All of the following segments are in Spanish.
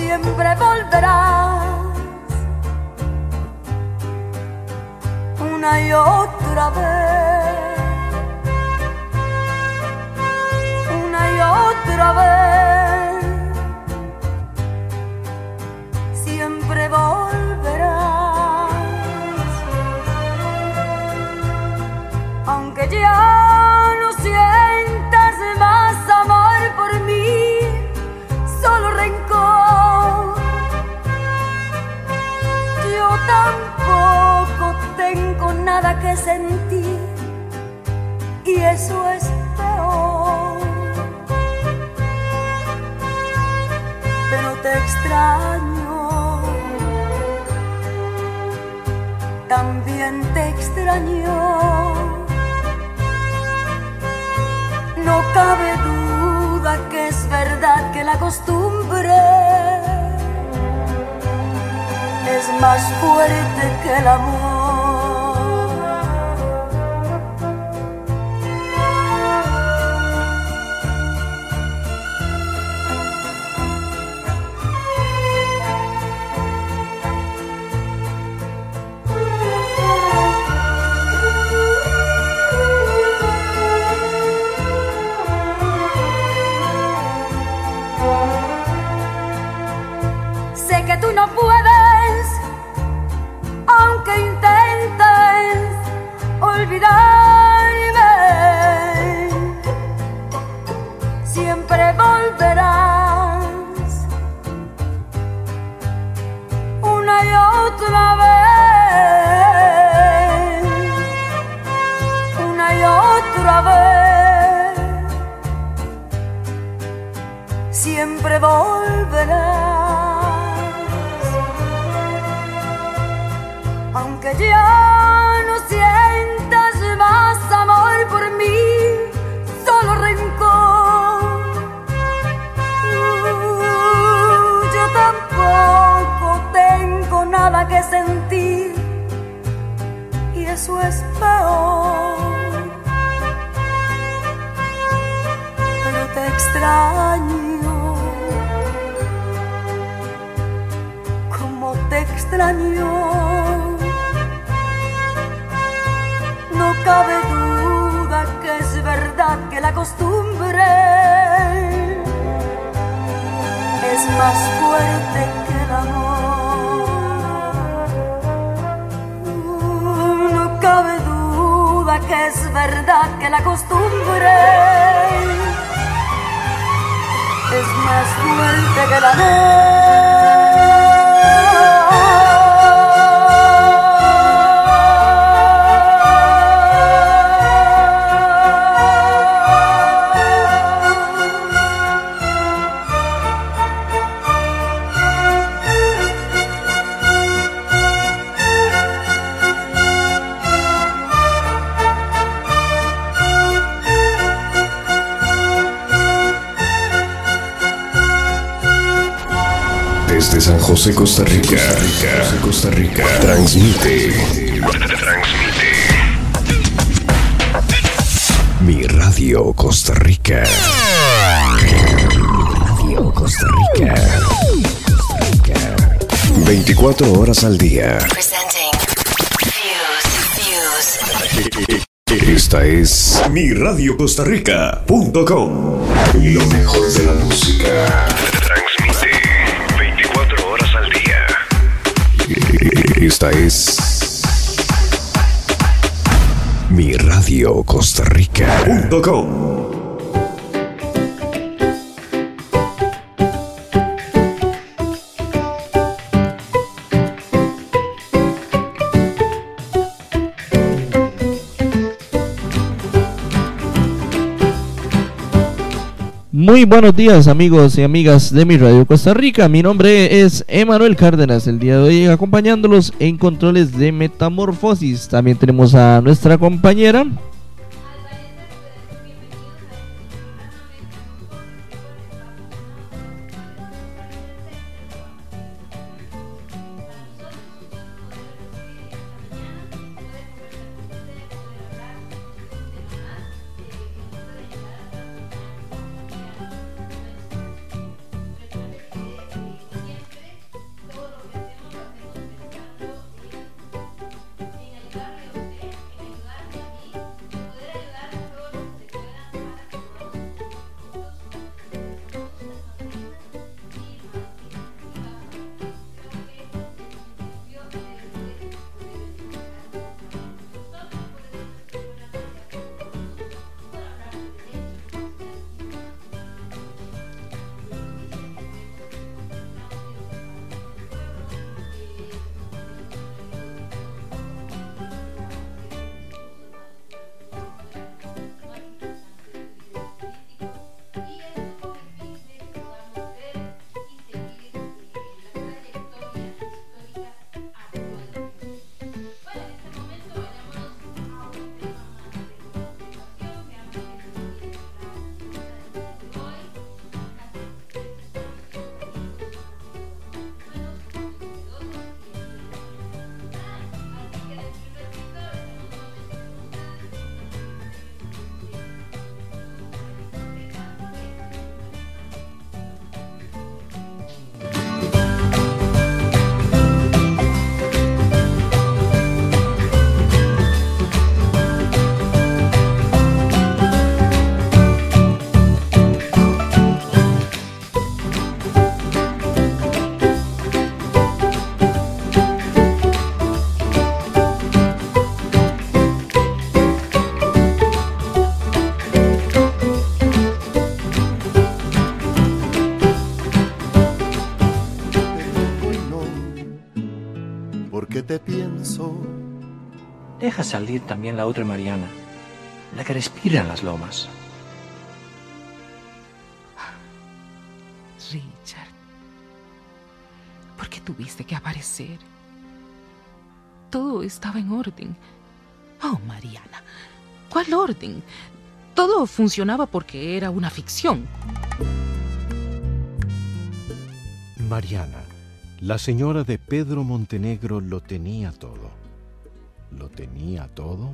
siempre volverás una y otra vez, una y otra vez, siempre volverás, aunque ya no sientas más amor por mí, solo rencor. Yo tampoco tengo nada que sentir y eso es peor. Pero te extraño, también te extraño. No cabe duda que es verdad que la costumbre es más fuerte que el amor. Sé que tú no puedes, aunque intentes olvidarme, siempre volverás una y otra vez, una y otra vez, siempre volverás. Aunque ya no sientas más amor por mí, solo rencor. Yo tampoco tengo nada que sentir y eso es peor. Pero te extraño, como te extraño. No cabe duda que es verdad que la costumbre es más fuerte que el amor. No cabe duda que es verdad que la costumbre es más fuerte que el amor. Desde San José, Costa Rica, transmite Mi Radio Costa Rica. Mi Radio Costa Rica. 24 horas al día. Esta es miradiocostarrica.com. Lo mejor de la música. Transmite 24 horas al día. Esta es miradiocostarrica.com. Muy buenos días, amigos y amigas de Mi Radio Costa Rica. Mi nombre es Emanuel Cárdenas. El día de hoy acompañándolos en controles de Metamorfosis. También tenemos a nuestra compañera que te pienso. Deja salir también la otra Mariana, la que respira en las lomas. Richard, ¿por qué tuviste que aparecer? Todo estaba en orden. Oh, Mariana, ¿cuál orden? Todo funcionaba porque era una ficción. Mariana, la señora de Pedro Montenegro, lo tenía todo. ¿Lo tenía todo?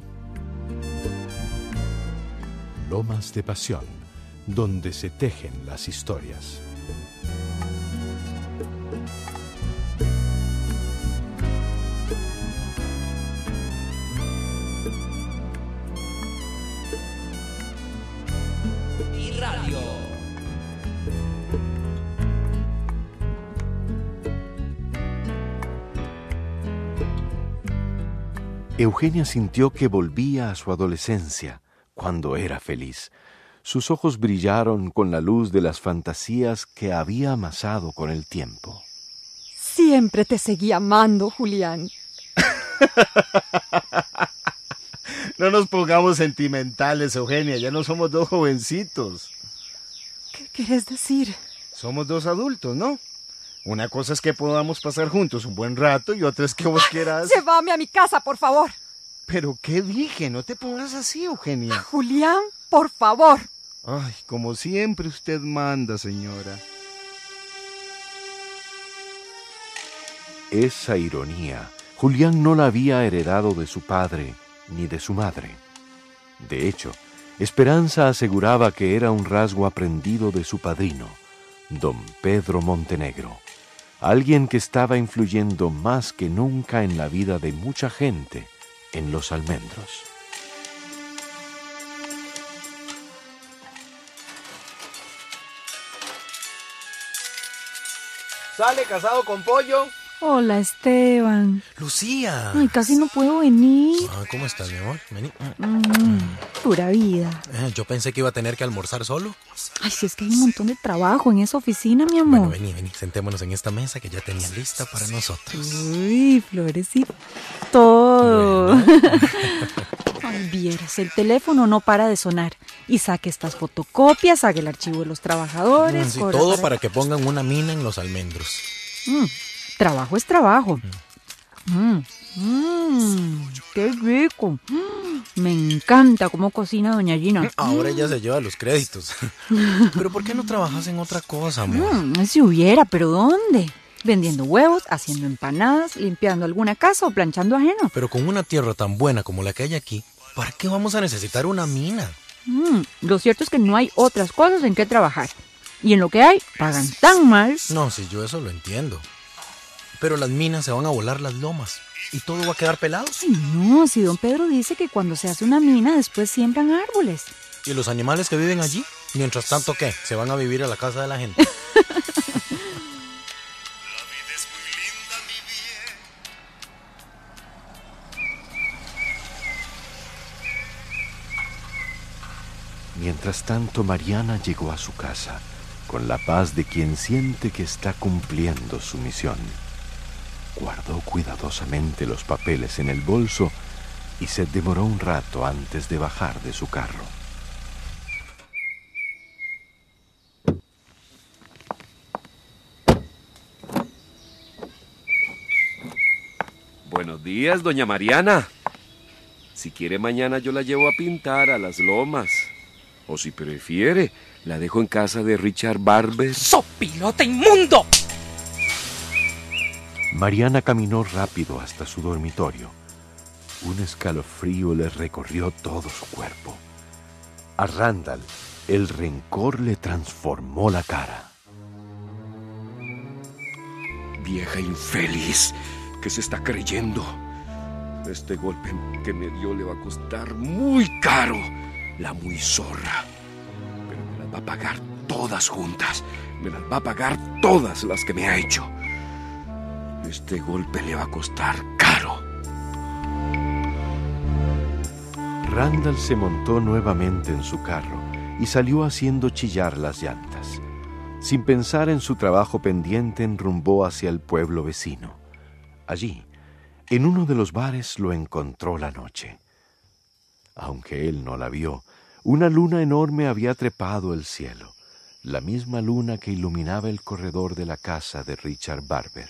Lomas de Pasión, donde se tejen las historias. Y radio. Eugenia sintió que volvía a su adolescencia, cuando era feliz. Sus ojos brillaron con la luz de las fantasías que había amasado con el tiempo. Siempre te seguí amando, Julián. No nos pongamos sentimentales, Eugenia, ya no somos dos jovencitos. ¿Qué quieres decir? Somos dos adultos, ¿no? Una cosa es que podamos pasar juntos un buen rato y otra es que vos quieras... Llévame a mi casa, por favor. ¿Pero qué dije? No te pongas así, Eugenia. Julián, por favor. Ay, como siempre usted manda, señora. Esa ironía, Julián no la había heredado de su padre ni de su madre. De hecho, Esperanza aseguraba que era un rasgo aprendido de su padrino, don Pedro Montenegro, alguien que estaba influyendo más que nunca en la vida de mucha gente en Los Almendros. ¿Sale casado con pollo? Hola, Esteban. Lucía. Ay, casi no puedo venir. ¿Cómo estás, mi amor? Vení. Pura vida. Yo pensé que iba a tener que almorzar solo. Ay, si es que hay un montón de trabajo en esa oficina, mi amor. Bueno, vení, sentémonos en esta mesa que ya tenía lista para nosotros. Uy, flores y todo. Bueno. Ay, vieras, el teléfono no para de sonar. Y saque estas fotocopias, haga el archivo de los trabajadores. Sí, todo para que pongan una mina en Los Almendros. Trabajo es trabajo. ¡Qué rico! Me encanta cómo cocina doña Gina. Ahora ella se lleva los créditos. ¿Pero por qué no trabajas en otra cosa, amor? Si hubiera, pero ¿dónde? Vendiendo huevos, haciendo empanadas, limpiando alguna casa o planchando ajeno. Pero con una tierra tan buena como la que hay aquí, ¿para qué vamos a necesitar una mina? Lo cierto es que no hay otras cosas en que trabajar. Y en lo que hay, pagan tan mal. No, si yo eso lo entiendo. Pero las minas se van a volar las lomas y todo va a quedar pelado. Ay, no, si don Pedro dice que cuando se hace una mina después siembran árboles. ¿Y los animales que viven allí? Mientras tanto, ¿qué? ¿Se van a vivir a la casa de la gente? Mientras tanto, Mariana llegó a su casa con la paz de quien siente que está cumpliendo su misión. Guardó cuidadosamente los papeles en el bolso y se demoró un rato antes de bajar de su carro. Buenos días, doña Mariana. Si quiere, mañana yo la llevo a pintar a las lomas. O si prefiere, la dejo en casa de Richard Barber. ¡Sopilote inmundo! Mariana caminó rápido hasta su dormitorio. Un escalofrío le recorrió todo su cuerpo. A Randall, el rencor le transformó la cara. Vieja infeliz, ¿qué se está creyendo? Este golpe que me dio le va a costar muy caro. La muy zorra. Pero me las va a pagar todas juntas. Me las va a pagar todas las que me ha hecho. Este golpe le va a costar caro. Randall se montó nuevamente en su carro y salió haciendo chillar las llantas. Sin pensar en su trabajo pendiente, enrumbó hacia el pueblo vecino. Allí, En uno de los bares lo encontró la noche. Aunque él no la vio, una luna enorme había trepado el cielo, la misma luna que iluminaba el corredor de la casa de Richard Barber.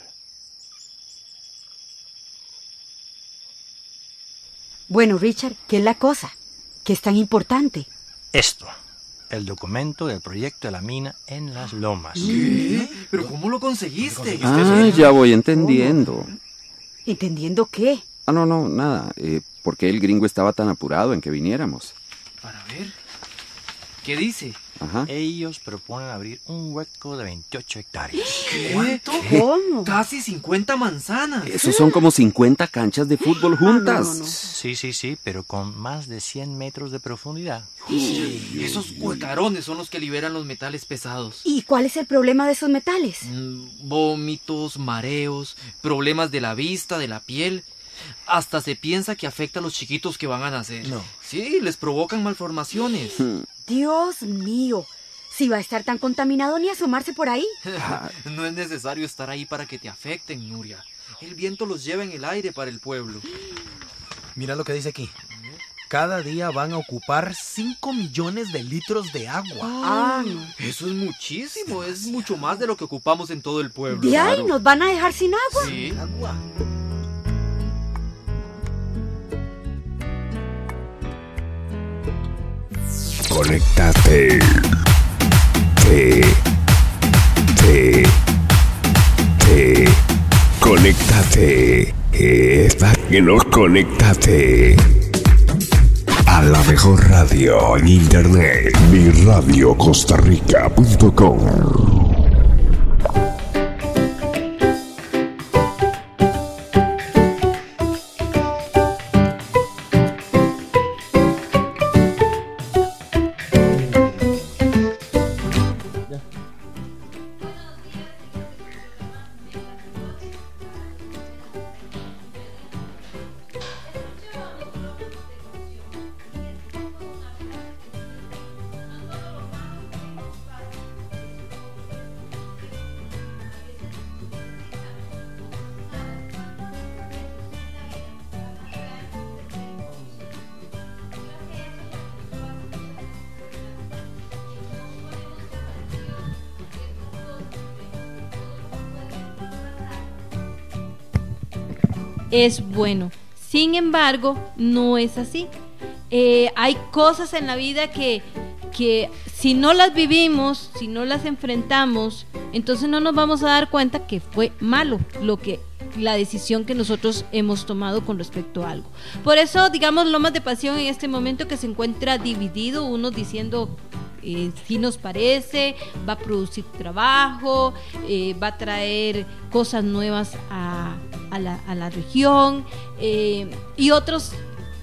Bueno, Richard, ¿qué es la cosa? ¿Qué es tan importante? Esto, el documento del proyecto de la mina en las lomas. ¿Qué? ¿Pero cómo lo conseguiste? Ya voy entendiendo. ¿Entendiendo qué? No, nada. ¿Por qué el gringo estaba tan apurado en que viniéramos? Para ver. ¿Qué dice? Ajá. Ellos proponen abrir un hueco de 28 hectáreas. ¿Cuánto? ¿Cómo? Casi 50 manzanas. Esos son como 50 canchas de fútbol juntas. No. Sí, pero con más de 100 metros de profundidad. Esos huecarones son los que liberan los metales pesados. ¿Y cuál es el problema de esos metales? Vómitos, mareos, problemas de la vista, de la piel. Hasta se piensa que afecta a los chiquitos que van a nacer. No. Sí, les provocan malformaciones. Dios mío, si va a estar tan contaminado ni asomarse por ahí. No es necesario estar ahí para que te afecten, Nuria. El viento los lleva en el aire para el pueblo. Mira lo que dice aquí. Cada día van a ocupar 5 millones de litros de agua. No. Eso es muchísimo, es mucho más de lo que ocupamos en todo el pueblo. ¿De ahí nos van a dejar sin agua? Sí. Agua. Conéctate. Conéctate. Está lleno, conéctate. A la mejor radio en internet. miradiocostarrica.com. Es bueno. Sin embargo, no es así. Hay cosas en la vida que si no las vivimos, si no las enfrentamos, entonces no nos vamos a dar cuenta que fue malo la decisión que nosotros hemos tomado con respecto a algo. Por eso, digamos, Lomas de Pasión en este momento que se encuentra dividido, unos diciendo si nos parece, va a producir trabajo, va a traer cosas nuevas a la región, y otros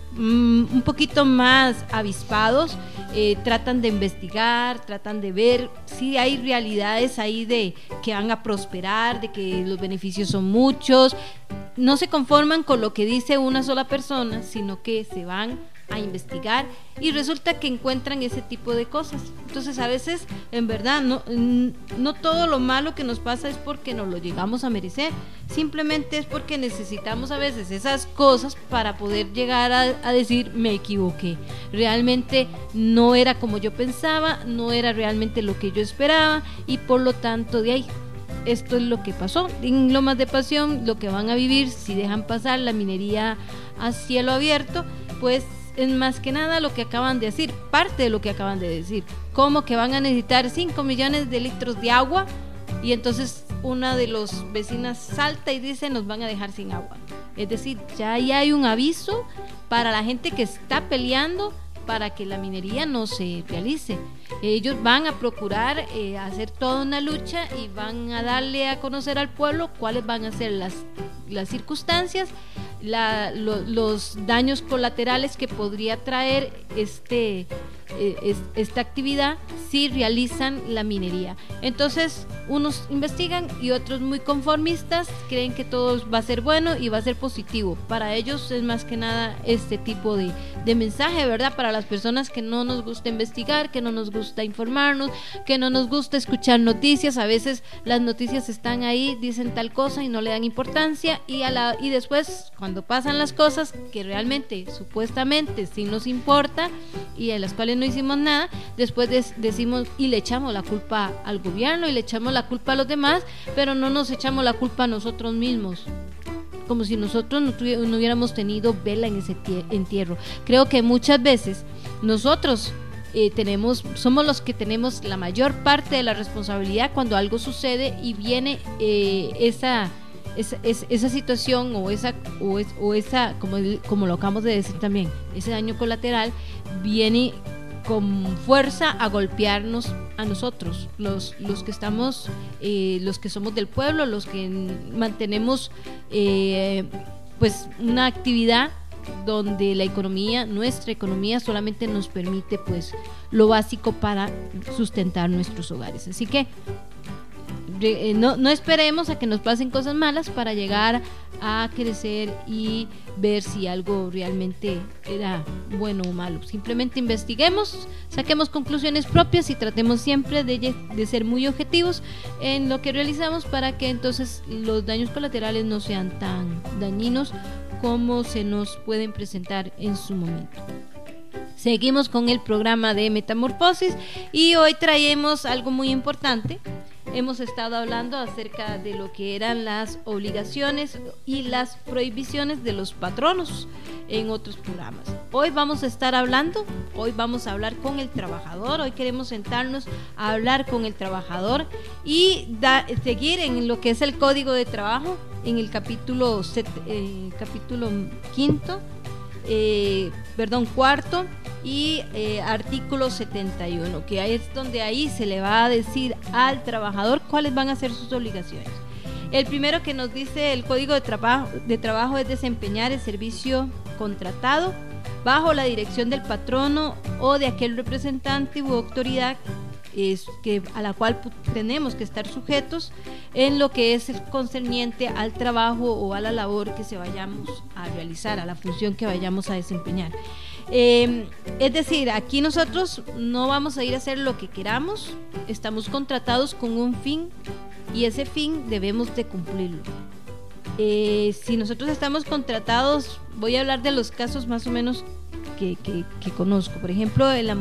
un poquito más avispados tratan de investigar, tratan de ver si hay realidades ahí de que van a prosperar, de que los beneficios son muchos. No se conforman con lo que dice una sola persona, sino que se van a investigar y resulta que encuentran ese tipo de cosas. Entonces a veces en verdad no todo lo malo que nos pasa es porque nos lo llegamos a merecer, simplemente es porque necesitamos a veces esas cosas para poder llegar a decir me equivoqué, realmente no era como yo pensaba, no era realmente lo que yo esperaba y por lo tanto de ahí esto es lo que pasó en Lomas de Pasión. Lo que van a vivir si dejan pasar la minería a cielo abierto, pues es más que nada lo que acaban de decir, parte de lo que acaban de decir, como que van a necesitar 5 millones de litros de agua y entonces una de los vecinas salta y dice nos van a dejar sin agua. Es decir, ya ahí hay un aviso para la gente que está peleando para que la minería no se realice. Ellos van a procurar hacer toda una lucha y van a darle a conocer al pueblo cuáles van a ser las circunstancias, los daños colaterales que podría traer esta actividad si realizan la minería. Entonces unos investigan y otros muy conformistas creen que todo va a ser bueno y va a ser positivo. Para ellos es más que nada este tipo de mensaje, ¿verdad? Para las personas que no nos gusta investigar, que no nos gusta informarnos, que no nos gusta escuchar noticias. A veces las noticias están ahí, dicen tal cosa y no le dan importancia, y después cuando pasan las cosas que realmente supuestamente sí nos importa y en las cuales no hicimos nada, después decimos y le echamos la culpa al gobierno y le echamos la culpa a los demás, pero no nos echamos la culpa a nosotros mismos, como si nosotros no hubiéramos tenido vela en ese entierro. Creo que muchas veces nosotros somos los que tenemos la mayor parte de la responsabilidad cuando algo sucede y viene esa situación o esa como lo acabamos de decir también, ese daño colateral viene con fuerza a golpearnos a nosotros, los que estamos, los que somos del pueblo, los que mantenemos pues una actividad donde nuestra economía solamente nos permite pues lo básico para sustentar nuestros hogares. Así que no esperemos a que nos pasen cosas malas para llegar a crecer y ver si algo realmente era bueno o malo. Simplemente investiguemos, saquemos conclusiones propias y tratemos siempre de ser muy objetivos en lo que realizamos para que entonces los daños colaterales no sean tan dañinos como se nos pueden presentar en su momento. Seguimos con el programa de Metamorfosis y hoy traemos algo muy importante. Hemos estado hablando acerca de lo que eran las obligaciones y las prohibiciones de los patronos en otros programas. Hoy vamos a hablar con el trabajador. Hoy queremos sentarnos a hablar con el trabajador y seguir en lo que es el Código de Trabajo en el capítulo cuarto y artículo 71, que es donde ahí se le va a decir al trabajador cuáles van a ser sus obligaciones. El primero que nos dice el Código de Trabajo es desempeñar el servicio contratado bajo la dirección del patrono o de aquel representante u autoridad a la cual tenemos que estar sujetos en lo que es concerniente al trabajo o a la labor que se vayamos a realizar, a la función que vayamos a desempeñar. Es decir, aquí nosotros no vamos a ir a hacer lo que queramos, estamos contratados con un fin y ese fin debemos de cumplirlo. Si nosotros estamos contratados, voy a hablar de los casos más o menos que conozco. Por ejemplo, en las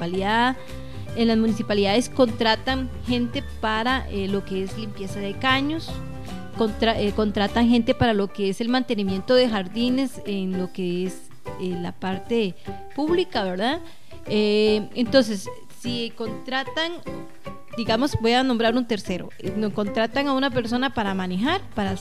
municipalidades contratan gente para lo que es limpieza de caños, contratan gente para lo que es el mantenimiento de jardines en lo que es la parte pública, ¿verdad? Entonces, si contratan, digamos, voy a nombrar un tercero, contratan a una persona para manejar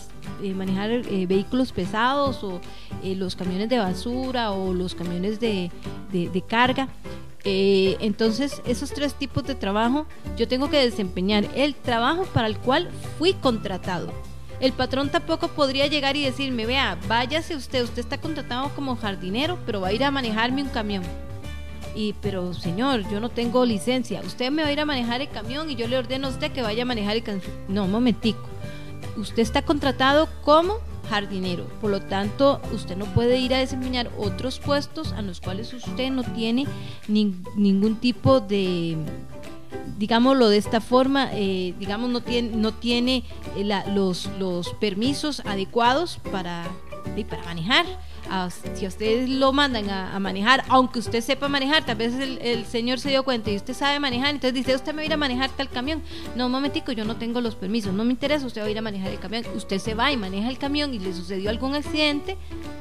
vehículos pesados o los camiones de basura o los camiones de carga. Entonces esos tres tipos de trabajo yo tengo que desempeñar el trabajo para el cual fui contratado. El patrón tampoco podría llegar y decirme, vea, váyase usted está contratado como jardinero, pero va a ir a manejarme un camión. Pero señor, yo no tengo licencia, usted me va a ir a manejar el camión y yo le ordeno a usted que vaya a manejar el camión. No, un momentico, usted está contratado como jardinero, por lo tanto usted no puede ir a desempeñar otros puestos a los cuales usted no tiene ningún tipo de, digámoslo de esta forma, no tiene los permisos adecuados para manejar. Si a ustedes lo mandan a manejar, aunque usted sepa manejar, tal vez el señor se dio cuenta y usted sabe manejar, entonces dice, usted me va a ir a manejar tal camión. No, un momentico, yo no tengo los permisos, no me interesa, usted va a ir a manejar el camión. Usted se va y maneja el camión y le sucedió algún accidente,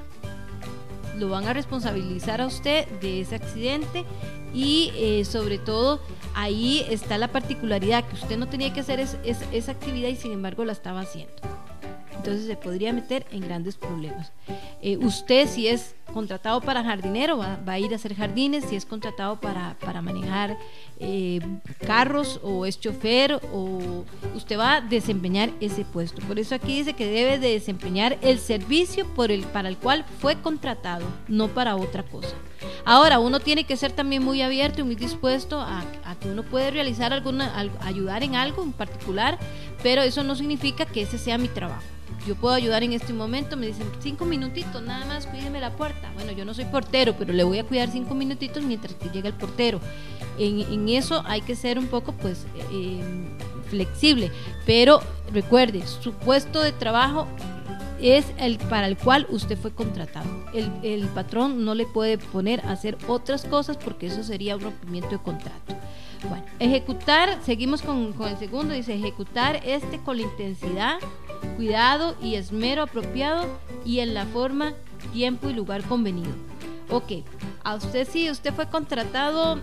lo van a responsabilizar a usted de ese accidente y sobre todo ahí está la particularidad que usted no tenía que hacer esa actividad y sin embargo la estaba haciendo. Entonces se podría meter en grandes problemas. Usted, si es contratado para jardinero, va a ir a hacer jardines. Si es contratado para manejar carros o es chofer, o usted va a desempeñar ese puesto. Por eso aquí dice que debe de desempeñar el servicio para el cual fue contratado, no para otra cosa. Ahora, uno tiene que ser también muy abierto y muy dispuesto a que uno puede realizar ayudar en algo en particular, pero eso no significa que ese sea mi trabajo. Yo puedo ayudar en este momento, me dicen 5 minutitos, nada más cuídeme la puerta. Bueno, yo no soy portero, pero le voy a cuidar 5 minutitos mientras que llega el portero. En eso hay que ser un poco pues flexible, pero recuerde, su puesto de trabajo es el para el cual usted fue contratado. El patrón no le puede poner a hacer otras cosas porque eso sería un rompimiento de contrato. Bueno, ejecutar, seguimos con el segundo, dice ejecutar con la intensidad, cuidado y esmero apropiado y en la forma, tiempo y lugar convenido. Ok, a usted si usted fue contratado,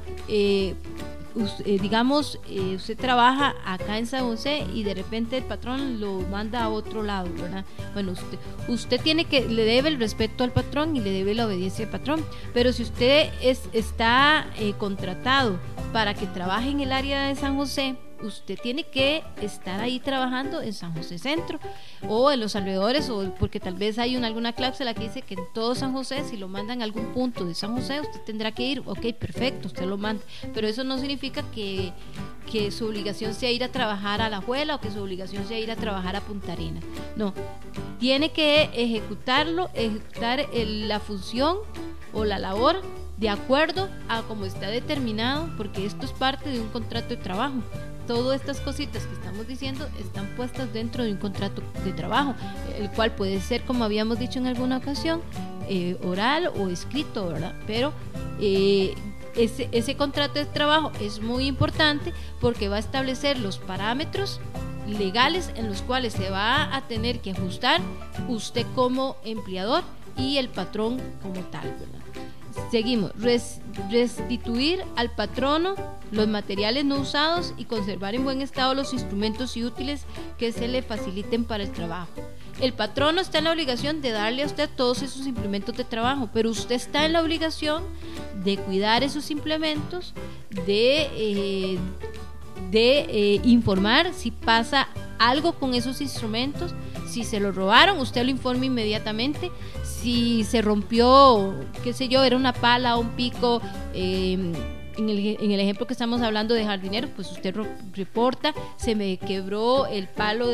usted trabaja acá en San José y de repente el patrón lo manda a otro lado, ¿verdad? Bueno, usted le debe el respeto al patrón y le debe la obediencia al patrón, pero si usted está contratado para que trabaje en el área de San José, usted tiene que estar ahí trabajando en San José Centro o en los alrededores, o porque tal vez hay alguna cláusula que dice que en todo San José, si lo mandan a algún punto de San José, usted tendrá que ir. Ok, perfecto, usted lo manda, pero eso no significa que su obligación sea ir a trabajar a La Juela o que su obligación sea ir a trabajar a Punta Arenas. No, tiene que ejecutar la función o la labor de acuerdo a como está determinado, porque esto es parte de un contrato de trabajo. Todas estas cositas que estamos diciendo están puestas dentro de un contrato de trabajo, el cual puede ser, como habíamos dicho en alguna ocasión, oral o escrito, ¿verdad? Pero ese contrato de trabajo es muy importante porque va a establecer los parámetros legales en los cuales se va a tener que ajustar usted como empleador y el patrón como tal, ¿verdad? Seguimos, restituir al patrono los materiales no usados y conservar en buen estado los instrumentos y útiles que se le faciliten para el trabajo. El patrono está en la obligación de darle a usted todos esos implementos de trabajo, pero usted está en la obligación de cuidar esos implementos, de informar si pasa algo con esos instrumentos. Si se lo robaron, usted lo informa inmediatamente. Si se rompió, qué sé yo, era una pala o un pico, en el ejemplo que estamos hablando de jardinero, pues usted reporta, se me quebró el palo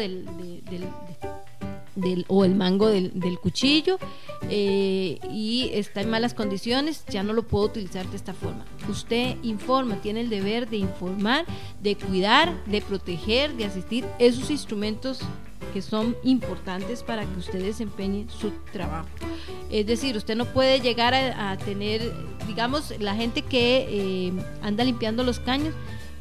o el mango del cuchillo y está en malas condiciones, ya no lo puedo utilizar de esta forma. Usted informa, tiene el deber de informar, de cuidar, de proteger, de asistir esos instrumentos que son importantes para que usted desempeñe su trabajo. Es decir, usted no puede llegar a tener, digamos, la gente que anda limpiando los caños,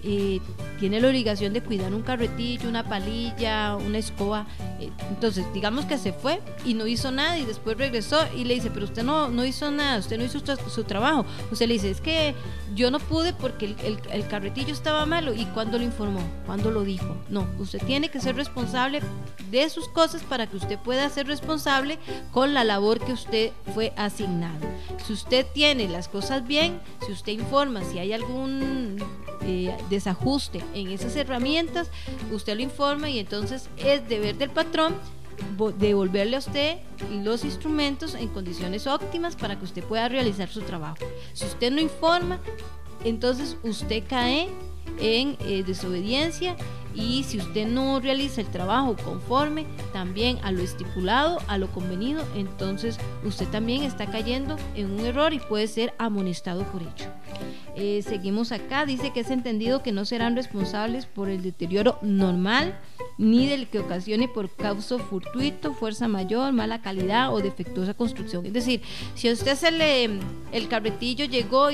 tiene la obligación de cuidar un carretillo, una palilla, una escoba. Entonces, digamos que se fue y no hizo nada y después regresó y le dice, pero usted no hizo nada, usted no hizo su trabajo. Usted le dice, es que yo no pude porque el carretillo estaba malo. ¿Y cuándo lo informó? ¿Cuándo lo dijo? No, usted tiene que ser responsable de sus cosas para que usted pueda ser responsable con la labor que usted fue asignado. Si usted tiene las cosas bien, si usted informa si hay algún desajuste en esas herramientas, usted lo informa y entonces es deber del patrón devolverle a usted los instrumentos en condiciones óptimas para que usted pueda realizar su trabajo. Si usted no informa, entonces usted cae en desobediencia, y si usted no realiza el trabajo conforme también a lo estipulado, a lo convenido, entonces usted también está cayendo en un error y puede ser amonestado por ello. Seguimos acá, dice que es entendido que no serán responsables por el deterioro normal ni del que ocasione por causa fortuito, fuerza mayor, mala calidad o defectuosa construcción. Es decir, si a usted el carretillo llegó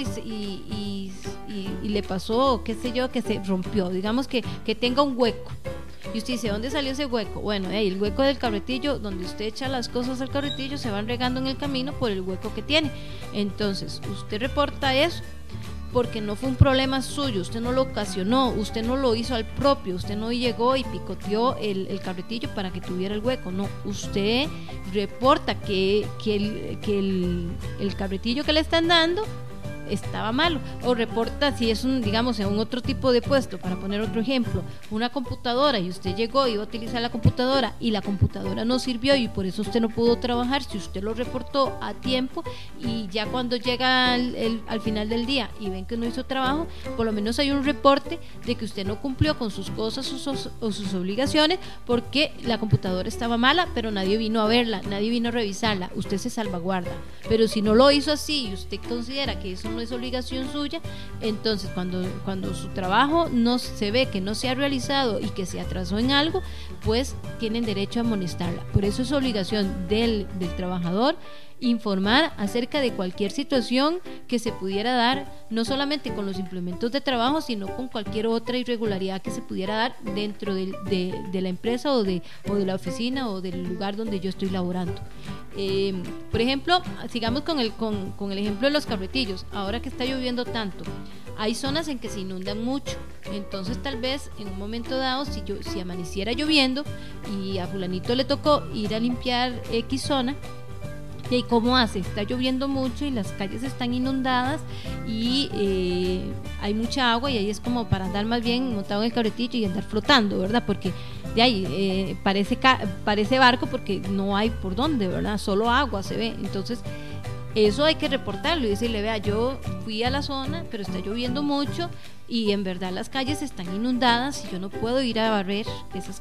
y le pasó, qué sé yo, que se rompió, digamos que tenga un hueco, y usted dice, ¿dónde salió ese hueco? Bueno, el hueco del carretillo, donde usted echa las cosas al carretillo, se van regando en el camino por el hueco que tiene. Entonces, usted reporta eso porque no fue un problema suyo, usted no lo ocasionó, usted no lo hizo al propio, usted no llegó y picoteó el carretillo para que tuviera el hueco, no, usted reporta que el carretillo que le están dando estaba malo, o reporta si es un, digamos, en un otro tipo de puesto, para poner otro ejemplo, una computadora y usted llegó y iba a utilizar la computadora y la computadora no sirvió y por eso usted no pudo trabajar. Si usted lo reportó a tiempo y ya cuando llega al final del día y ven que no hizo trabajo, por lo menos hay un reporte de que usted no cumplió con sus cosas o sus obligaciones porque la computadora estaba mala, pero nadie vino a verla, nadie vino a revisarla, usted se salvaguarda. Pero si no lo hizo así y usted considera que eso no es obligación suya, entonces cuando su trabajo no se ve que no se ha realizado y que se atrasó en algo, pues tienen derecho a amonestarla. Por eso es obligación del trabajador informar acerca de cualquier situación que se pudiera dar, no solamente con los implementos de trabajo, sino con cualquier otra irregularidad que se pudiera dar dentro de la empresa o de la oficina o del lugar donde yo estoy laborando. Por ejemplo, sigamos con el ejemplo de los carretillos. Ahora que está lloviendo tanto, hay zonas en que se inundan mucho, entonces tal vez en un momento dado, si amaneciera lloviendo y a fulanito le tocó ir a limpiar X zona, ¿y cómo hace? Está lloviendo mucho y las calles están inundadas y hay mucha agua y ahí es como para andar más bien montado en el carretillo y andar flotando, ¿verdad? Porque de ahí parece barco porque no hay por dónde, ¿verdad? Solo agua se ve. Entonces eso hay que reportarlo y decirle, vea, yo fui a la zona, pero está lloviendo mucho y en verdad las calles están inundadas y yo no puedo ir a barrer esas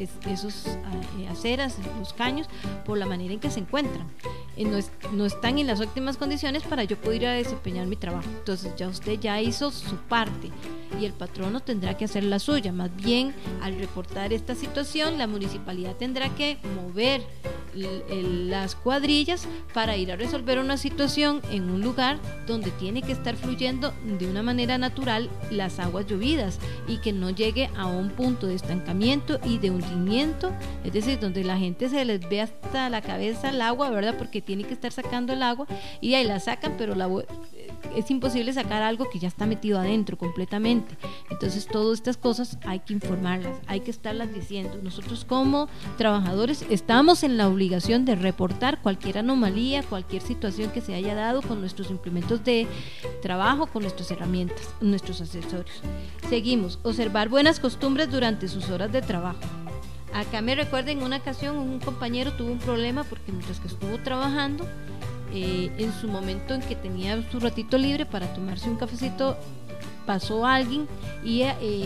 aceras, los caños, por la manera en que se encuentran. No están en las óptimas condiciones para yo poder ir a desempeñar mi trabajo. Entonces ya usted ya hizo su parte y el patrono tendrá que hacer la suya. Más bien, al reportar esta situación, la municipalidad tendrá que mover las cuadrillas para ir a resolver una situación en un lugar donde tiene que estar fluyendo de una manera natural las aguas llovidas y que no llegue a un punto de estancamiento y de hundimiento, es decir, donde la gente se les ve hasta la cabeza el agua, ¿verdad? Porque tiene que estar sacando el agua y ahí la sacan, pero es imposible sacar algo que ya está metido adentro completamente. Entonces todas estas cosas hay que informarlas, hay que estarlas diciendo. Nosotros como trabajadores estamos en la obligación de reportar cualquier anomalía, cualquier situación que se haya dado con nuestros implementos de trabajo, con nuestras herramientas, nuestros accesorios. Seguimos, observar buenas costumbres durante sus horas de trabajo. Acá me recuerdo en una ocasión un compañero tuvo un problema porque mientras que estuvo trabajando, en su momento en que tenía su ratito libre para tomarse un cafecito, pasó alguien y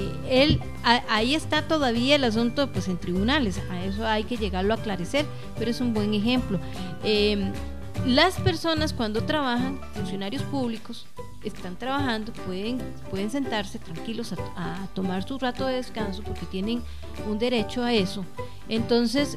ahí está todavía el asunto pues en tribunales, a eso hay que llegarlo a aclarecer, pero es un buen ejemplo. Las personas cuando trabajan, funcionarios públicos, están trabajando, pueden sentarse tranquilos a tomar su rato de descanso porque tienen un derecho a eso. Entonces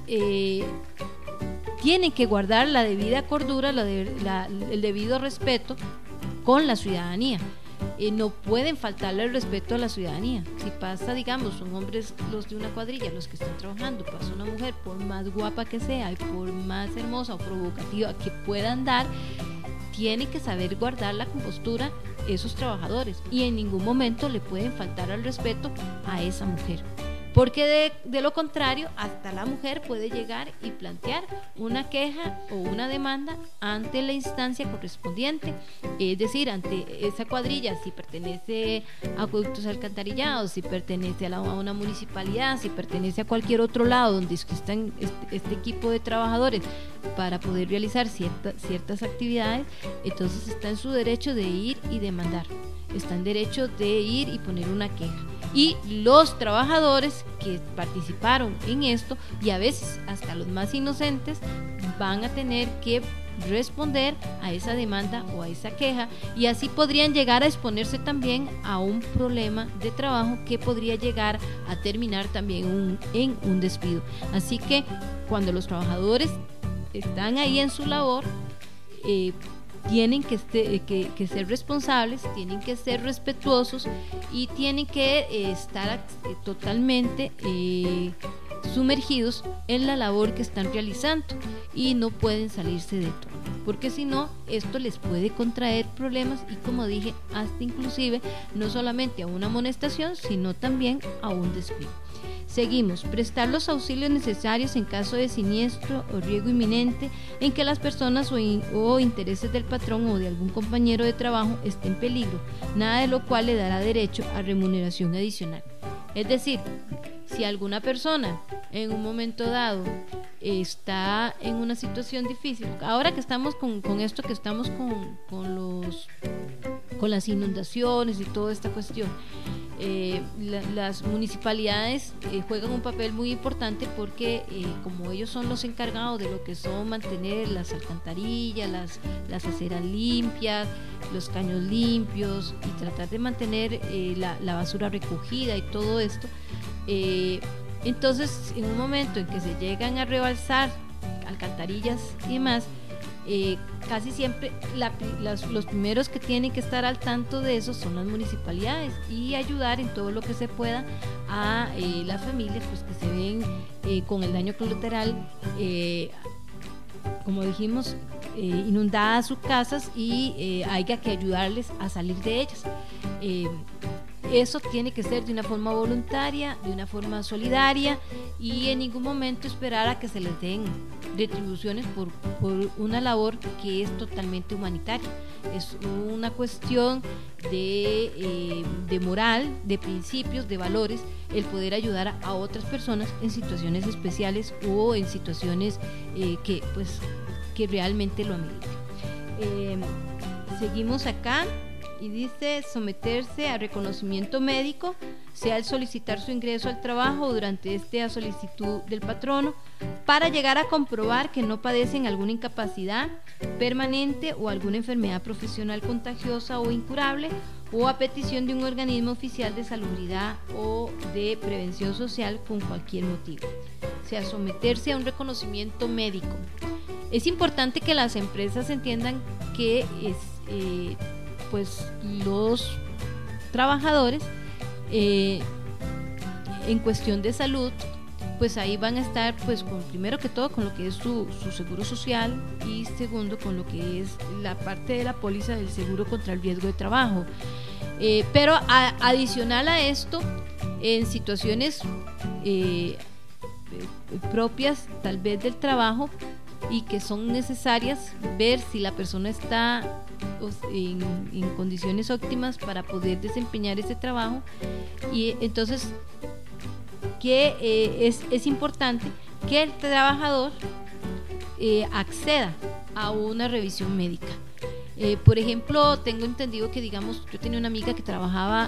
tienen que guardar la debida cordura, el debido respeto con la ciudadanía. No pueden faltarle el respeto a la ciudadanía. Si pasa, digamos, son hombres los de una cuadrilla los que están trabajando, pasa una mujer, por más guapa que sea y por más hermosa o provocativa que pueda andar, tienen que saber guardar la compostura esos trabajadores y en ningún momento le pueden faltar al respeto a esa mujer. Porque de lo contrario, hasta la mujer puede llegar y plantear una queja o una demanda ante la instancia correspondiente, es decir, ante esa cuadrilla, si pertenece a acueductos alcantarillados, si pertenece a una municipalidad, si pertenece a cualquier otro lado donde están este equipo de trabajadores para poder realizar ciertas actividades, entonces está en su derecho de ir y demandar, está en derecho de ir y poner una queja. Y los trabajadores que participaron en esto, y a veces hasta los más inocentes, van a tener que responder a esa demanda o a esa queja, y así podrían llegar a exponerse también a un problema de trabajo que podría llegar a terminar también en un despido. Así que cuando los trabajadores están ahí en su labor, tienen que ser responsables, tienen que ser respetuosos y tienen que estar totalmente sumergidos en la labor que están realizando y no pueden salirse de todo, porque si no, esto les puede contraer problemas y, como dije, hasta inclusive no solamente a una amonestación, sino también a un despido. Seguimos, prestar los auxilios necesarios en caso de siniestro o riesgo inminente en que las personas o intereses del patrón o de algún compañero de trabajo estén en peligro, nada de lo cual le dará derecho a remuneración adicional. Es decir, si alguna persona en un momento dado está en una situación difícil, ahora que estamos con esto, que estamos con las inundaciones y toda esta cuestión, las municipalidades juegan un papel muy importante porque como ellos son los encargados de lo que son mantener las alcantarillas, las aceras limpias, los caños limpios y tratar de mantener la basura recogida y todo esto, entonces en un momento en que se llegan a rebalsar alcantarillas y demás, casi siempre los primeros que tienen que estar al tanto de eso son las municipalidades y ayudar en todo lo que se pueda a las familias pues que se ven con el daño colateral, como dijimos, inundadas sus casas y haya que ayudarles a salir de ellas. Eso tiene que ser de una forma voluntaria, de una forma solidaria y en ningún momento esperar a que se les den retribuciones por una labor que es totalmente humanitaria. Es una cuestión de moral, de principios, de valores, el poder ayudar a otras personas en situaciones especiales o en situaciones que realmente lo ameriten. Seguimos acá. Y dice someterse a reconocimiento médico, sea al solicitar su ingreso al trabajo o durante a solicitud del patrono, para llegar a comprobar que no padecen alguna incapacidad permanente o alguna enfermedad profesional contagiosa o incurable, o a petición de un organismo oficial de salubridad o de prevención social con cualquier motivo. O sea, someterse a un reconocimiento médico. Es importante que las empresas entiendan que pues los trabajadores en cuestión de salud, pues ahí van a estar pues primero que todo con lo que es su seguro social y segundo con lo que es la parte de la póliza del seguro contra el riesgo de trabajo, pero adicional a esto, en situaciones propias tal vez del trabajo y que son necesarias, ver si la persona está en condiciones óptimas para poder desempeñar ese trabajo. Y entonces que es importante que el trabajador acceda a una revisión médica. Por ejemplo, tengo entendido que, digamos, yo tenía una amiga que trabajaba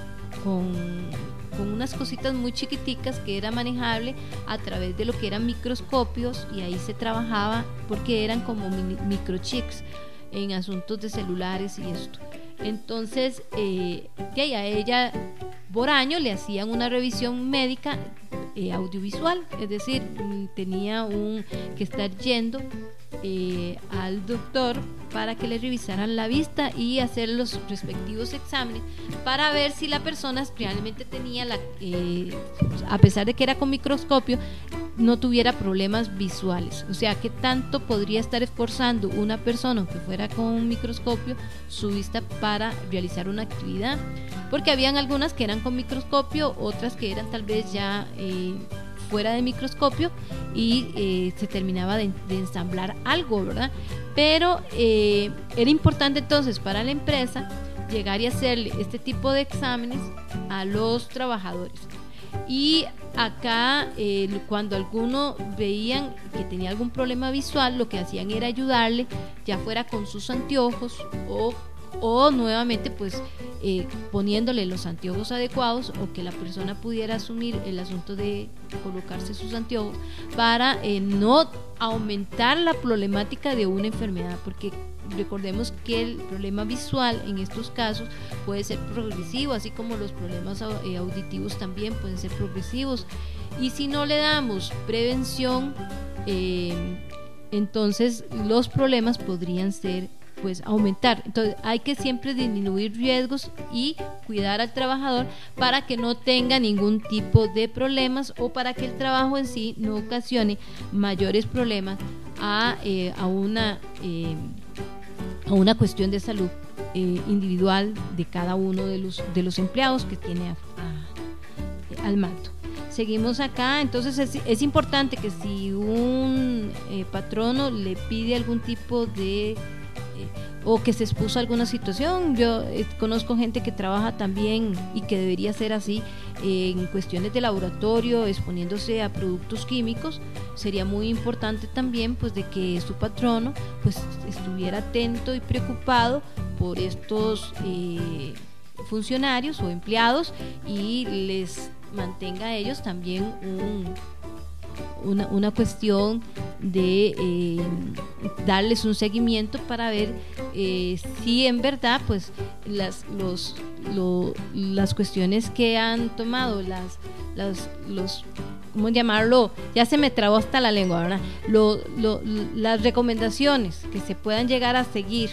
con unas cositas muy chiquiticas que era manejable a través de lo que eran microscopios, y ahí se trabajaba porque eran como microchips en asuntos de celulares y esto. Entonces a ella por año le hacían una revisión médica audiovisual, es decir, tenía que estar yendo al doctor para que le revisaran la vista y hacer los respectivos exámenes para ver si la persona realmente tenía a pesar de que era con microscopio, no tuviera problemas visuales. O sea, qué tanto podría estar esforzando una persona que fuera con un microscopio su vista para realizar una actividad, porque habían algunas que eran con microscopio, otras que eran tal vez ya fuera de microscopio y se terminaba de ensamblar algo, ¿verdad? Pero era importante entonces para la empresa llegar y hacerle este tipo de exámenes a los trabajadores. Y acá cuando alguno veían que tenía algún problema visual, lo que hacían era ayudarle, ya fuera con sus anteojos o nuevamente pues poniéndole los anteojos adecuados, o que la persona pudiera asumir el asunto de colocarse sus anteojos para no aumentar la problemática de una enfermedad, porque recordemos que el problema visual en estos casos puede ser progresivo, así como los problemas auditivos también pueden ser progresivos, y si no le damos prevención, entonces los problemas podrían ser pues aumentar. Entonces hay que siempre disminuir riesgos y cuidar al trabajador para que no tenga ningún tipo de problemas, o para que el trabajo en sí no ocasione mayores problemas a una cuestión de salud individual de cada uno de los empleados que tiene al mando. seguimos acá. Entonces es importante que si un patrono le pide algún tipo de o que se expuso a alguna situación, yo conozco gente que trabaja también y que debería ser así en cuestiones de laboratorio, exponiéndose a productos químicos. Sería muy importante también pues de que su patrono pues estuviera atento y preocupado por estos funcionarios o empleados y les mantenga a ellos también una cuestión de darles un seguimiento para ver si en verdad pues las cuestiones que han tomado los ¿cómo llamarlo? Ya se me trabó hasta la lengua, ¿verdad? Las recomendaciones que se puedan llegar a seguir,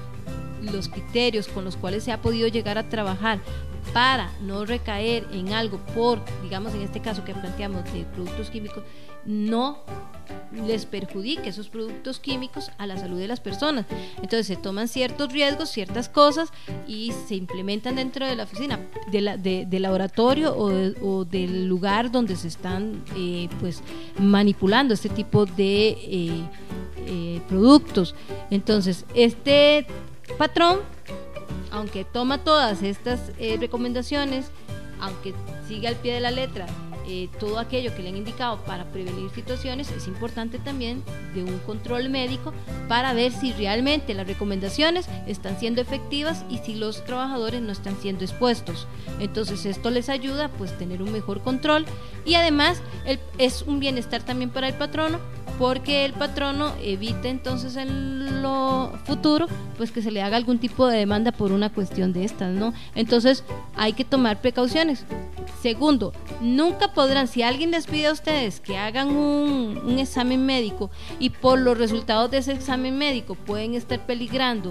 los criterios con los cuales se ha podido llegar a trabajar para no recaer en algo por, digamos en este caso que planteamos de productos químicos, no les perjudique esos productos químicos a la salud de las personas. Entonces se toman ciertos riesgos, ciertas cosas y se implementan dentro de la oficina, del laboratorio o del lugar donde se están pues manipulando este tipo de productos. Entonces este patrón, aunque toma todas estas recomendaciones, aunque sigue al pie de la letra todo aquello que le han indicado para prevenir situaciones, es importante también de un control médico para ver si realmente las recomendaciones están siendo efectivas y si los trabajadores no están siendo expuestos. Entonces esto les ayuda pues tener un mejor control y además es un bienestar también para el patrono, porque el patrono evita entonces en lo futuro pues que se le haga algún tipo de demanda por una cuestión de estas, ¿no? Entonces hay que tomar precauciones. Segundo, nunca podrán, si alguien les pide a ustedes que hagan un examen médico y por los resultados de ese examen médico pueden estar peligrando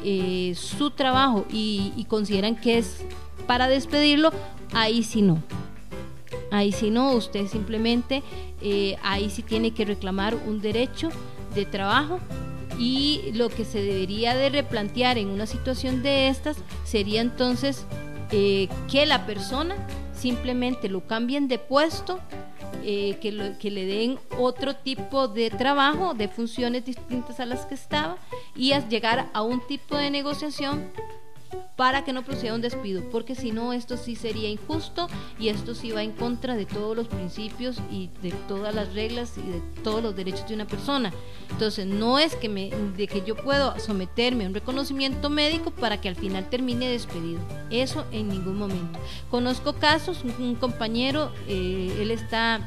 su trabajo y consideran que es para despedirlo, ahí sí no. Ahí sí no, usted simplemente ahí sí tiene que reclamar un derecho de trabajo, y lo que se debería de replantear en una situación de estas sería entonces que la persona simplemente lo cambien de puesto, que le den otro tipo de trabajo, de funciones distintas a las que estaba, y a llegar a un tipo de negociación para que no proceda un despido, porque si no esto sí sería injusto y esto sí va en contra de todos los principios y de todas las reglas y de todos los derechos de una persona. Entonces no es de que yo puedo someterme a un reconocimiento médico para que al final termine despedido, eso en ningún momento. Conozco casos, un compañero, él está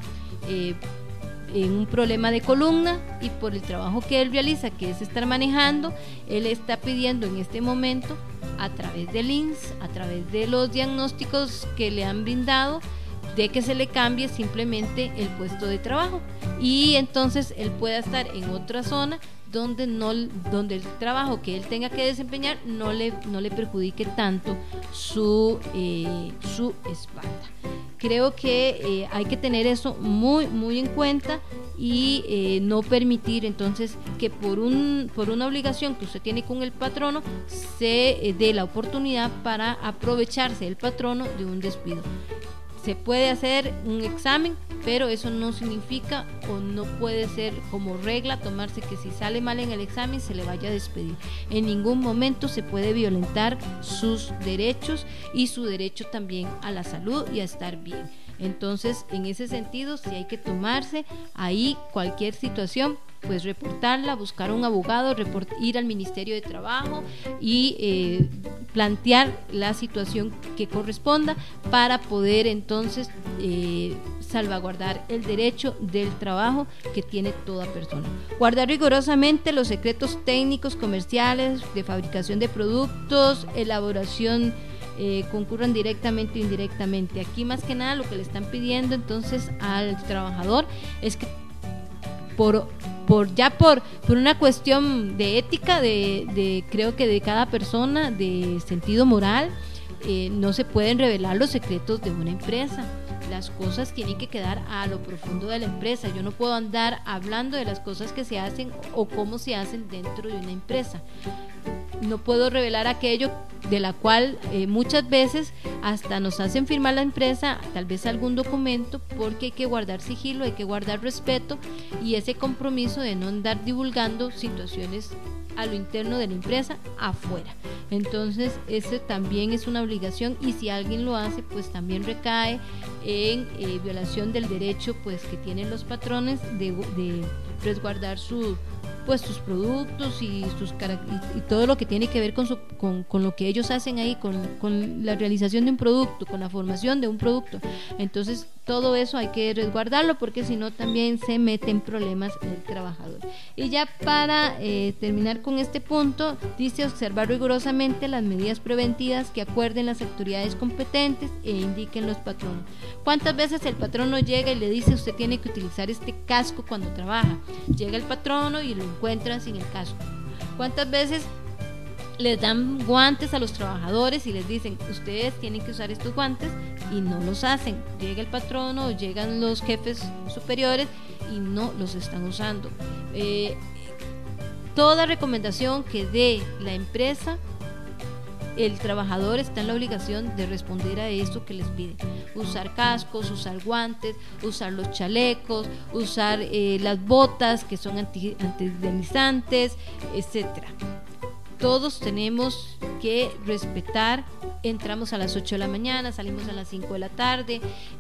en un problema de columna y por el trabajo que él realiza, que es estar manejando, él está pidiendo en este momento a través del INSS, a través de los diagnósticos que le han brindado, de que se le cambie simplemente el puesto de trabajo y entonces él pueda estar en otra zona donde el trabajo que él tenga que desempeñar no le perjudique tanto su espalda. Creo que hay que tener eso muy muy en cuenta y no permitir entonces que por una obligación que usted tiene con el patrono se dé la oportunidad para aprovecharse el patrono de un despido. Se puede hacer un examen, pero eso no significa o no puede ser como regla tomarse que si sale mal en el examen se le vaya a despedir. En ningún momento se puede violentar sus derechos y su derecho también a la salud y a estar bien. Entonces, en ese sentido, sí hay que tomarse ahí cualquier situación, pues reportarla, buscar un abogado, ir al Ministerio de Trabajo y plantear la situación que corresponda para poder entonces salvaguardar el derecho del trabajo que tiene toda persona. Guardar rigurosamente los secretos técnicos, comerciales, de fabricación de productos, elaboración, concurran directamente o indirectamente. Aquí más que nada lo que le están pidiendo entonces al trabajador es que por una cuestión de ética, creo que de cada persona, de sentido moral, no se pueden revelar los secretos de una empresa. Las cosas tienen que quedar a lo profundo de la empresa. Yo no puedo andar hablando de las cosas que se hacen o cómo se hacen dentro de una empresa. no puedo revelar aquello de la cual muchas veces hasta nos hacen firmar la empresa, tal vez algún documento, porque hay que guardar sigilo, hay que guardar respeto y ese compromiso de no andar divulgando situaciones a lo interno de la empresa afuera. Entonces ese también es una obligación, y si alguien lo hace, pues también recae en violación del derecho pues que tienen los patrones de resguardar sus productos y todo lo que tiene que ver con lo que ellos hacen ahí, con la realización de un producto, con la formación de un producto. Entonces todo eso hay que resguardarlo, porque si no también se mete en problemas el trabajador. Y ya para terminar con este punto, dice: observar rigurosamente las medidas preventivas que acuerden las autoridades competentes e indiquen los patronos. ¿Cuántas veces el patrono llega y le dice: usted tiene que utilizar este casco cuando trabaja? Llega el patrono y lo encuentra sin el casco. ¿Cuántas veces les dan guantes a los trabajadores y les dicen: ustedes tienen que usar estos guantes, y no los hacen? Llega el patrono, llegan los jefes superiores y no los están usando. Toda recomendación que dé la empresa, el trabajador está en la obligación de responder a esto que les piden: usar cascos, usar guantes, usar los chalecos, usar las botas que son antideslizantes, etcétera. Todos tenemos que respetar. Entramos a las 8 de la mañana, salimos a las 5 de la tarde,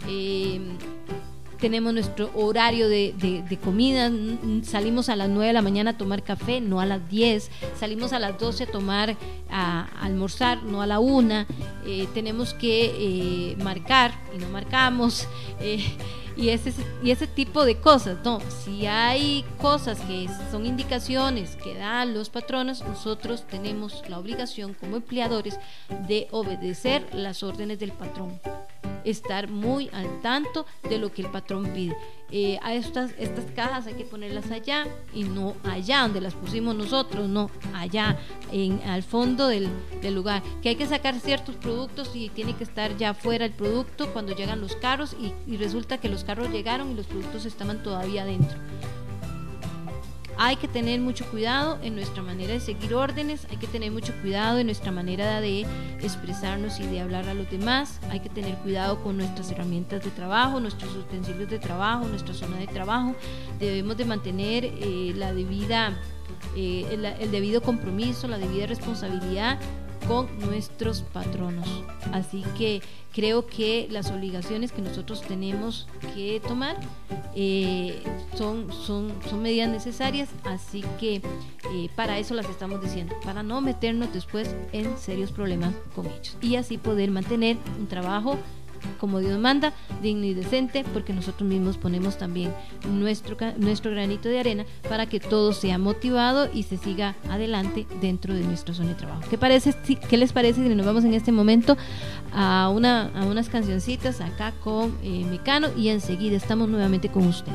tenemos nuestro horario de comida, salimos a las 9 de la mañana a tomar café, no a las 10, salimos a las 12 a almorzar, no a la 1, tenemos que marcar y no marcamos, y ese tipo de cosas. No, si hay cosas que son indicaciones que dan los patronos, nosotros tenemos la obligación como empleadores de obedecer las órdenes del patrón, estar muy al tanto de lo que el patrón pide. A estas cajas hay que ponerlas allá y no allá donde las pusimos nosotros, no allá al fondo del lugar, que hay que sacar ciertos productos y tiene que estar ya fuera el producto cuando llegan los carros, y resulta que los carros llegaron y los productos estaban todavía adentro. Hay que tener mucho cuidado en nuestra manera de seguir órdenes, hay que tener mucho cuidado en nuestra manera de expresarnos y de hablar a los demás, hay que tener cuidado con nuestras herramientas de trabajo, nuestros utensilios de trabajo, nuestra zona de trabajo. Debemos de mantener el debido compromiso, la debida responsabilidad con nuestros patronos. Así que creo que las obligaciones que nosotros tenemos que tomar son medidas necesarias, así que para eso las estamos diciendo, para no meternos después en serios problemas con ellos, y así poder mantener un trabajo como Dios manda, digno y decente, porque nosotros mismos ponemos también nuestro granito de arena para que todo sea motivado y se siga adelante dentro de nuestra zona de trabajo. ¿Qué les parece si nos vamos en este momento a unas cancioncitas acá con Mecano, y enseguida estamos nuevamente con ustedes?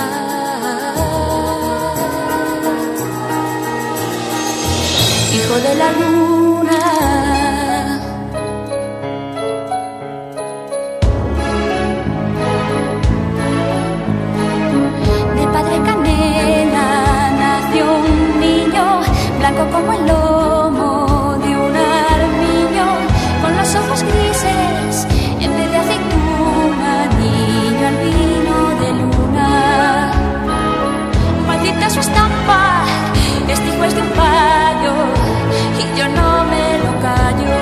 Hijo de de la luna. Del padre Canela nació un niño, blanco como el lomo de un armiño, con los ojos grises en vez de aceituna, niño albino de luna. Maldita su estampa, este hijo es de un payo y yo no me lo callo.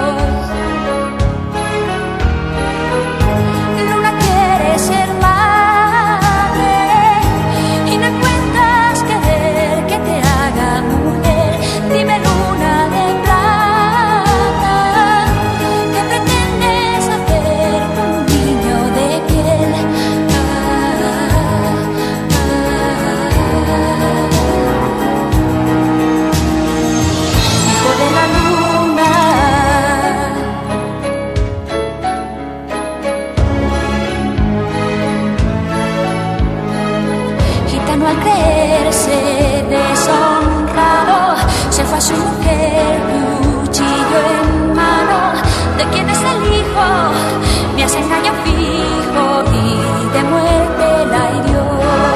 Luna quiere ser madre y no encuentras querer que te haga mujer. Dime, luna de plata, ¿qué pretendes hacer con un niño de piel? Hijo de la luna. Gitano al creerse deshonrado se fue a su mujer, cuchillo en mano. ¿De quién es el hijo? Me hace engaño fijo y de muerte la hirió.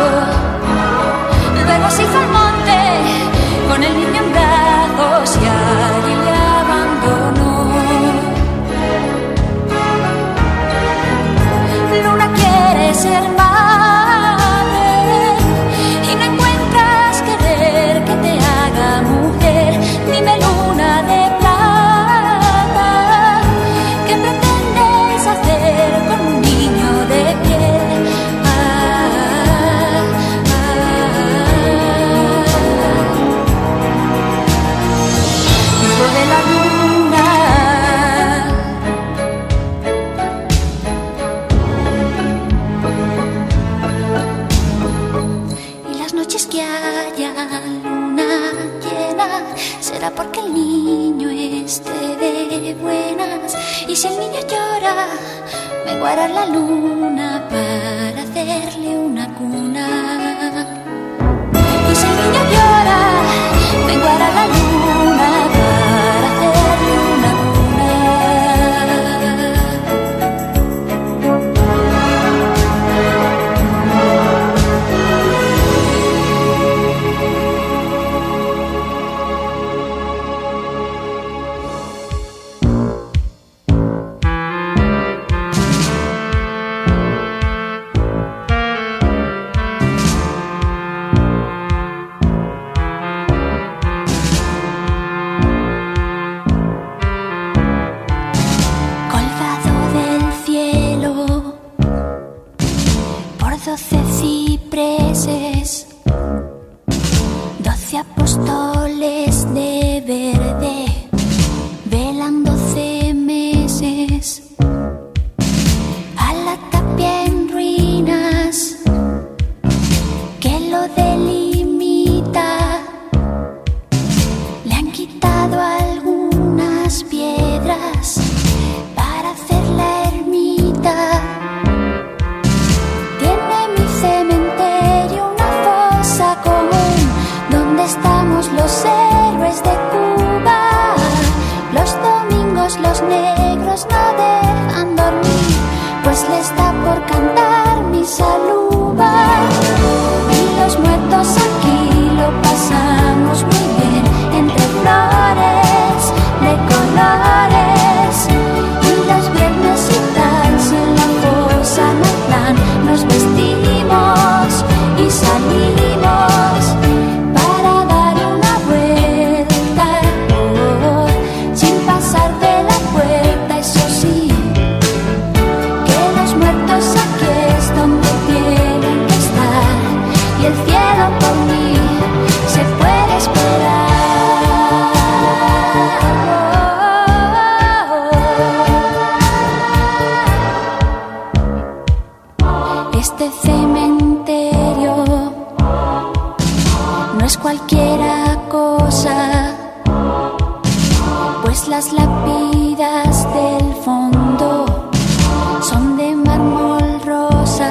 Luego se hizo al monte con el niño en brazos y allí le abandonó. Luna quiere ser madre y no encuentras querer que te haga mujer. Dime, luna de plata, ¿qué pretendes hacer con un niño de piel? Hijo de la luna. Y las noches que haya luna llena será porque el niño esté de buenas. Y si el niño llora, vengo a arar la luna para hacerle una cuna. Y si el niño llora, vengo a arar la luna para hacerle una cuna. Colgado del cielo por 12 cipreses, 12 apóstoles de verde velan 12 meses. A la tapia en ruinas que lo delimita le han quitado algunas piedras para hacer la ermita. Tiene mi cementerio una fosa común donde estamos los héroes de Cuba. Los domingos los negros no dejan dormir, pues les da por cantar misa luba. Y los muertos aquí lo pasamos muy bien, entre flores de colores. Y los viernes y tal, si en la fosa no hay plan, nos vestimos y salimos para dar una vuelta, sin pasar de la puerta. Eso sí, que los muertos aquí es donde tienen que estar, y el cielo por mí se puede esperar. Este cementerio no es cualquiera cosa, pues las lápidas del fondo son de mármol rosa.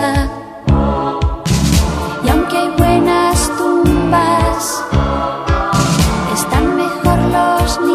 Y aunque hay buenas tumbas, están mejor los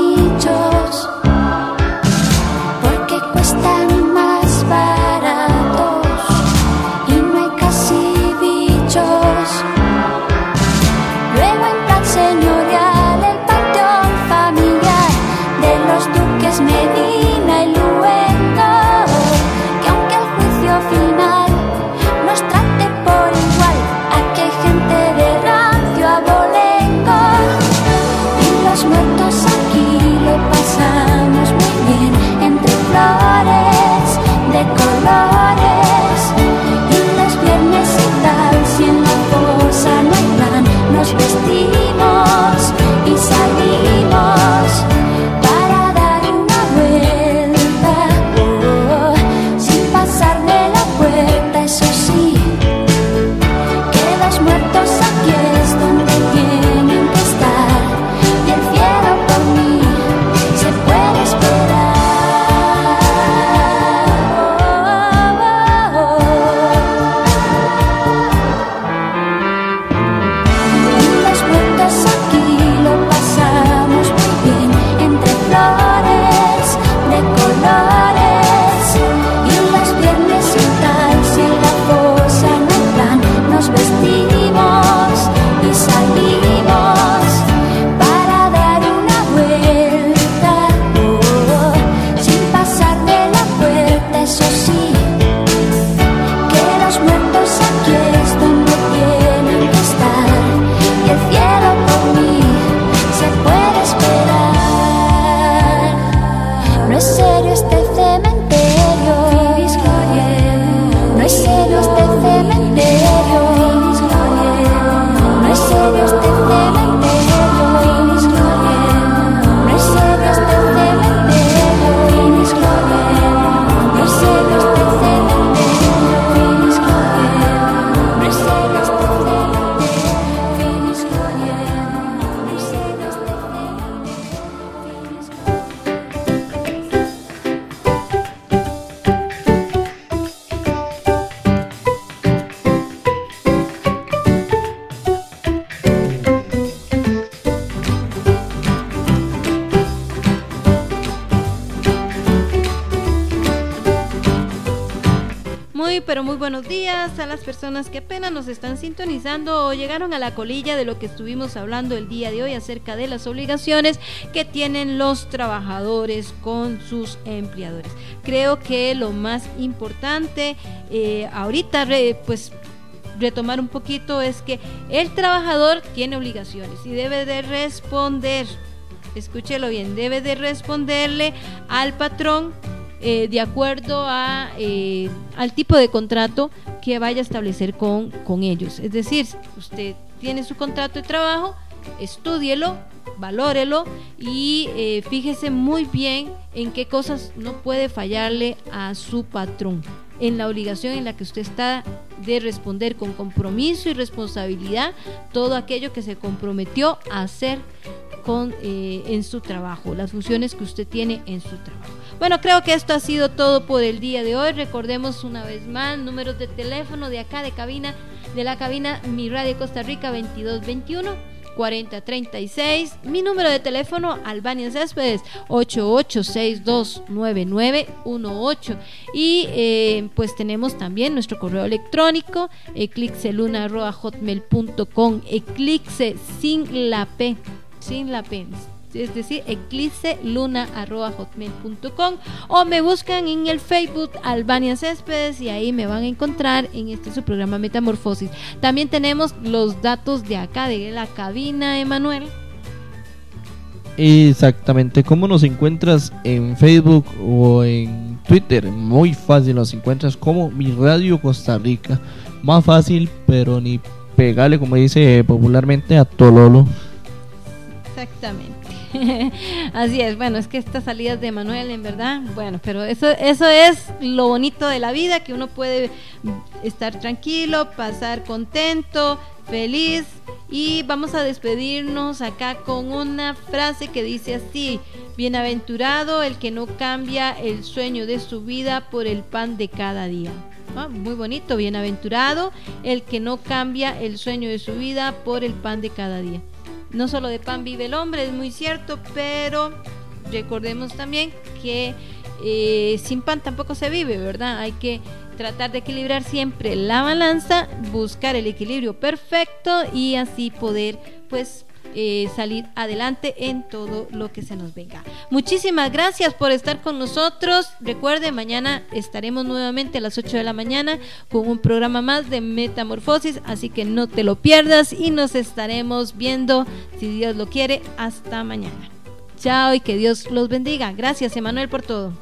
pero muy buenos días a las personas que apenas nos están sintonizando o llegaron a la colilla de lo que estuvimos hablando el día de hoy acerca de las obligaciones que tienen los trabajadores con sus empleadores. Creo que lo más importante ahorita, pues retomar un poquito, es que el trabajador tiene obligaciones y debe de responder, escúchelo bien, debe de responderle al patrón de acuerdo al tipo de contrato que vaya a establecer con ellos. Es decir, usted tiene su contrato de trabajo, estúdielo, valórelo y fíjese muy bien en qué cosas no puede fallarle a su patrón, en la obligación en la que usted está de responder con compromiso y responsabilidad todo aquello que se comprometió a hacer en su trabajo, las funciones que usted tiene en su trabajo. Bueno, creo que esto ha sido todo por el día de hoy. Recordemos una vez más, números de teléfono de acá de la cabina Mi Radio Costa Rica, 2221-4036. Mi número de teléfono, Albania Céspedes, 88629918. Y pues tenemos también nuestro correo electrónico, eclipseluna@hotmail.com, eclipse sin la P, es decir, eclipseluna@hotmail.com, o me buscan en el Facebook Albania Céspedes y ahí me van a encontrar en su programa Metamorfosis. También tenemos los datos de acá de la cabina, Emanuel. Exactamente, ¿cómo nos encuentras en Facebook o en Twitter? Muy fácil, nos encuentras como Mi Radio Costa Rica. Más fácil, pero ni pegarle, como dice popularmente, a Tololo. Exactamente. Así es, bueno, es que estas salidas de Manuel, en verdad, bueno, pero eso es lo bonito de la vida, que uno puede estar tranquilo, pasar contento, feliz. Y vamos a despedirnos acá con una frase que dice así: bienaventurado el que no cambia el sueño de su vida por el pan de cada día. Muy bonito, bienaventurado el que no cambia el sueño de su vida por el pan de cada día. No solo de pan vive el hombre, es muy cierto, pero recordemos también que sin pan tampoco se vive, ¿verdad? Hay que tratar de equilibrar siempre la balanza, buscar el equilibrio perfecto y así poder, pues, salir adelante en todo lo que se nos venga. Muchísimas gracias por estar con nosotros. Recuerde, mañana estaremos nuevamente a las 8 de la mañana con un programa más de Metamorfosis, así que no te lo pierdas y nos estaremos viendo, si Dios lo quiere, hasta mañana. Chao y que Dios los bendiga. Gracias, Emanuel, por todo.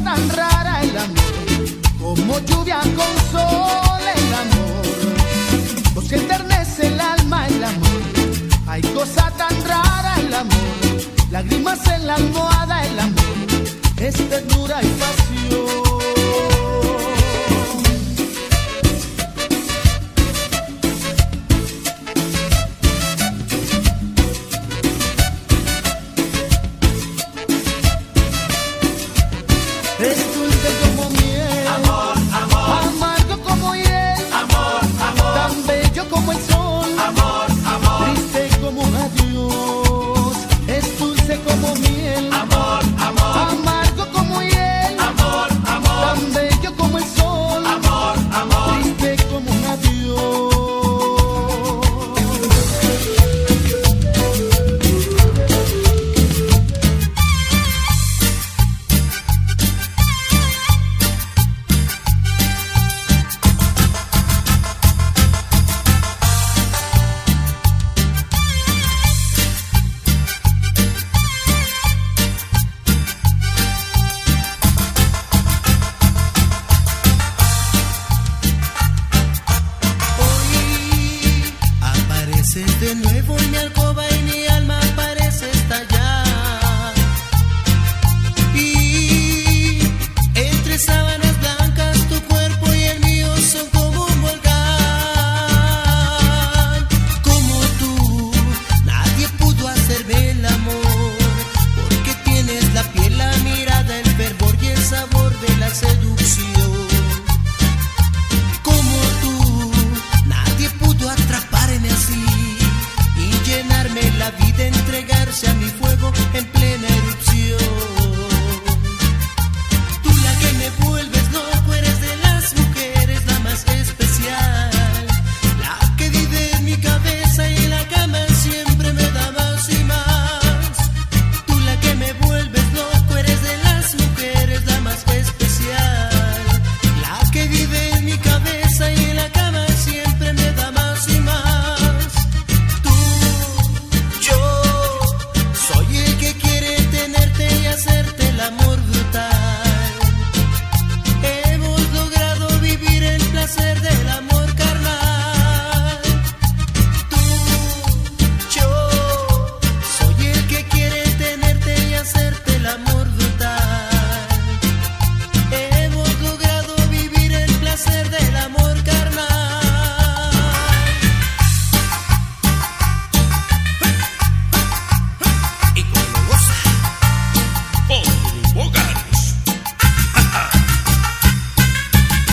tan rara el amor, como lluvia con sol el amor, voz que enternece el alma el amor. Hay cosa tan rara el amor, lágrimas en la almohada el amor, es ternura y pasión. Es dulce como miel, amor, amor, amargo como hiel, amor, amor, tan bello como el sol, amor, amor, triste como un adiós. Es dulce como miel, amor, amor, amargo como hiel, amor, amor, tan bello como el sol, amor, amor, triste como un adiós. Apareces de nuevo en mi alcoba y mi alma parece estallar. Y entre sábanas blancas tu cuerpo y el mío son como un volcán. Como tú, nadie pudo hacerme el amor, porque tienes la piel, la mirada, el fervor y el sabor de la seducción. Como tú, nadie pudo atraparme así y llenarme la vida, entregarse a mi fuego en plena erupción. Tú la que me vuelves loco, eres de las mujeres la más especial, la que vive en mi cabeza y en la cama siempre me da más y más. Tú la que me vuelves loco, eres de las mujeres la más especial, la que vive en mi cabeza y en la cama siempre me da más y más. Tú, yo, soy el que quiere tenerte y hacerte el amor brutal. Hemos logrado vivir el placer del amor carnal. Tú, yo, soy el que quiere tenerte y hacerte el amor brutal. Hemos logrado vivir el placer del amor carnal.